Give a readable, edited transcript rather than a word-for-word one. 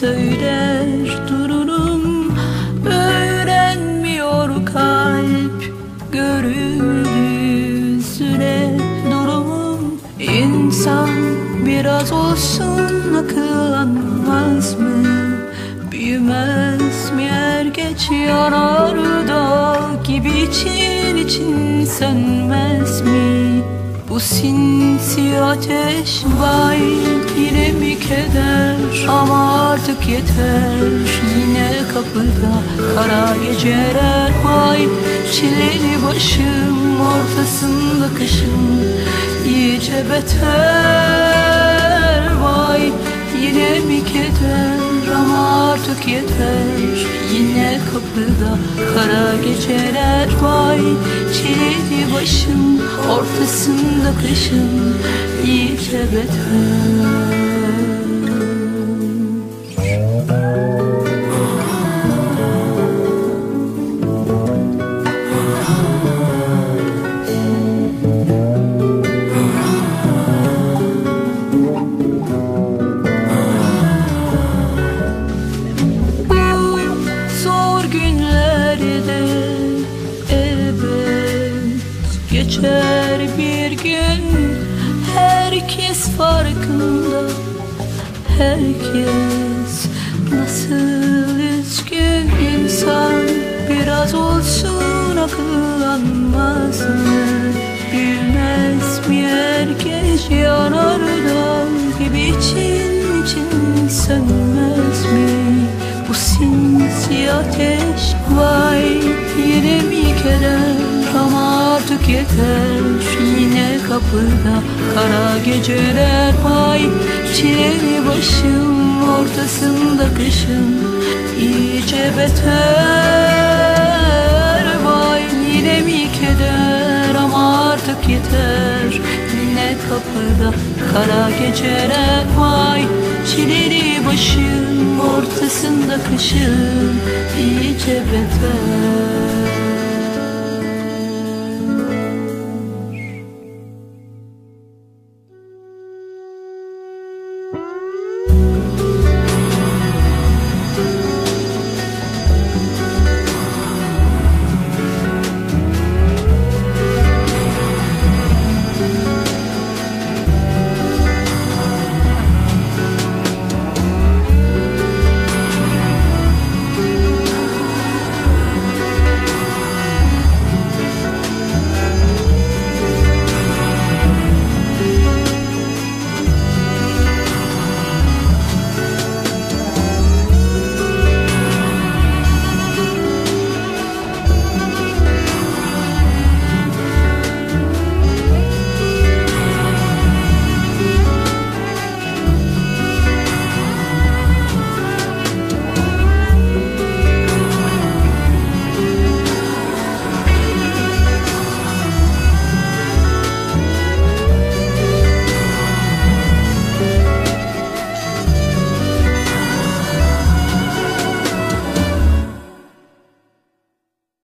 söyler dururum. Öğrenmiyor kalp görüldüğü süre durumum. İnsan biraz olsun akıllanmaz mı? Büyümez mi er geç yanarda gibi için için sönmez mi? Bu sinsi ateş vay yine mi keder? Ama artık yeter, yine kapıda kara geceler vay. Çileli başım ortasında kışım iyice beter vay. Yine mi keder? Ama artık yeter, yine kapıda kara geceler vay. Çileli başım ortasında kışım iyice beter. Geçer bir gün, herkes farkında. Herkes nasıl üzgün. İnsan biraz olsun akıllanmaz mı? Bilmez mi herkes yanarda gibi için için sönmez mi? Bu sinsi ateş vay yine mi keder? Ama artık yeter, yine kapıda kara geceler vay. Çileli başım ortasında kışım iyice beter vay. Yine mi keder? Ama artık yeter, yine kapıda kara geceler vay. Çileli başım ortasında kışım iyice beter.